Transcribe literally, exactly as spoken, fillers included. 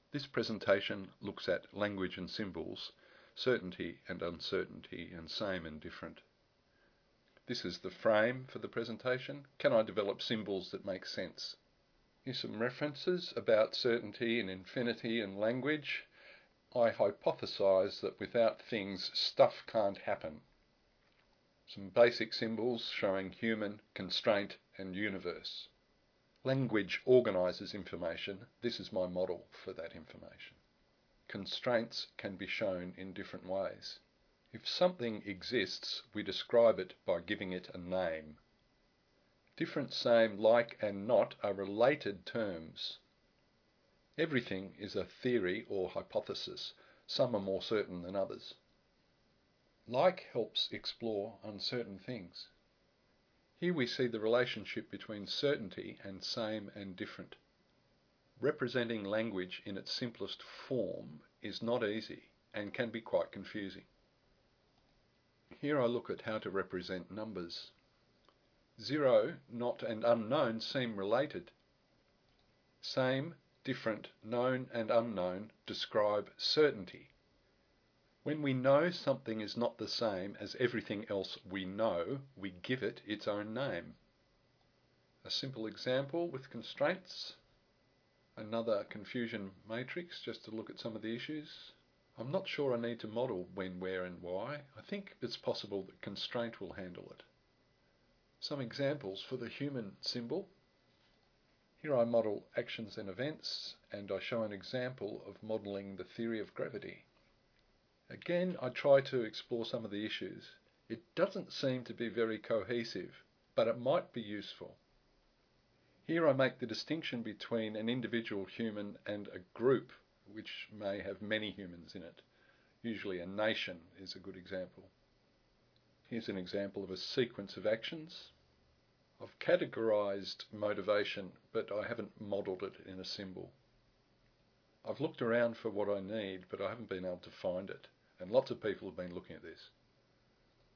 This presentation looks at language and symbols, certainty and uncertainty, and same and different. This is the frame for the presentation. Can I develop symbols that make sense? Here's some references about certainty and infinity and language. I hypothesize that without things, stuff can't happen. Some basic symbols showing human, constraint, and universe. Language organizes information. This is my model for that information. Constraints can be shown in different ways. If something exists, we describe it by giving it a name. Different, same, like, and not are related terms. Everything is a theory or hypothesis. Some are more certain than others. Like helps explore uncertain things. Here we see the relationship between certainty and same and different. Representing language in its simplest form is not easy and can be quite confusing. Here I look at how to represent numbers. Zero, not, and unknown seem related. Same, different, known, and unknown describe certainty. When we know something is not the same as everything else we know, we give it its own name. A simple example with constraints. Another confusion matrix, just to look at some of the issues. I'm not sure I need to model when, where, and why. I think it's possible that constraint will handle it. Some examples for the human symbol. Here I model actions and events, and I show an example of modelling the theory of gravity. Again, I try to explore some of the issues. It doesn't seem to be very cohesive, but it might be useful. Here I make the distinction between an individual human and a group, which may have many humans in it. Usually a nation is a good example. Here's an example of a sequence of actions. I've categorized motivation, but I haven't modelled it in a symbol. I've looked around for what I need, but I haven't been able to find it. And lots of people have been looking at this.